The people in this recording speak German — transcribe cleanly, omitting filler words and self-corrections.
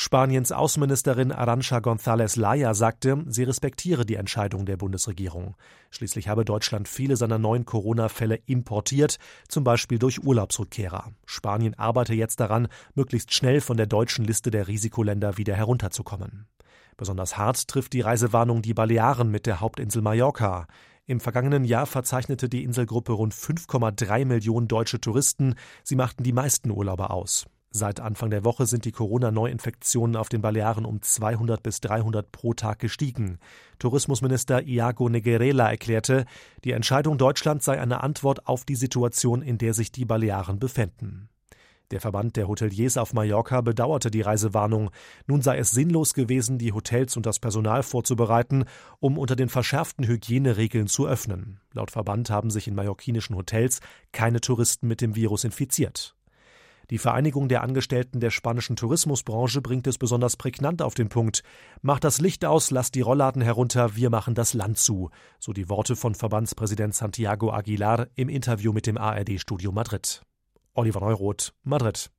Spaniens Außenministerin Arantxa González Laya sagte, sie respektiere die Entscheidung der Bundesregierung. Schließlich habe Deutschland viele seiner neuen Corona-Fälle importiert, zum Beispiel durch Urlaubsrückkehrer. Spanien arbeite jetzt daran, möglichst schnell von der deutschen Liste der Risikoländer wieder herunterzukommen. Besonders hart trifft die Reisewarnung die Balearen mit der Hauptinsel Mallorca. Im vergangenen Jahr verzeichnete die Inselgruppe rund 5,3 Millionen deutsche Touristen. Sie machten die meisten Urlauber aus. Seit Anfang der Woche sind die Corona-Neuinfektionen auf den Balearen um 200 bis 300 pro Tag gestiegen. Tourismusminister Iago Neguerela erklärte, die Entscheidung Deutschlands sei eine Antwort auf die Situation, in der sich die Balearen befänden. Der Verband der Hoteliers auf Mallorca bedauerte die Reisewarnung. Nun sei es sinnlos gewesen, die Hotels und das Personal vorzubereiten, um unter den verschärften Hygieneregeln zu öffnen. Laut Verband haben sich in mallorquinischen Hotels keine Touristen mit dem Virus infiziert. Die Vereinigung der Angestellten der spanischen Tourismusbranche bringt es besonders prägnant auf den Punkt. Macht das Licht aus, lasst die Rollladen herunter, wir machen das Land zu. So die Worte von Verbandspräsident Santiago Aguilar im Interview mit dem ARD-Studio Madrid. Oliver Neuroth, Madrid.